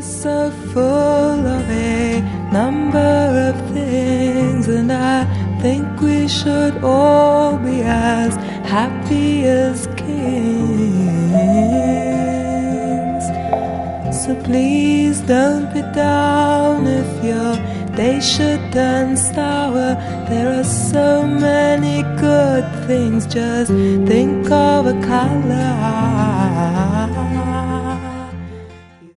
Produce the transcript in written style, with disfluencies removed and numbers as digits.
is so full of a number of things, and I think we should all be as happy as kings. So please don't be down if your day should turn sour. There are so many good things, just think of a color.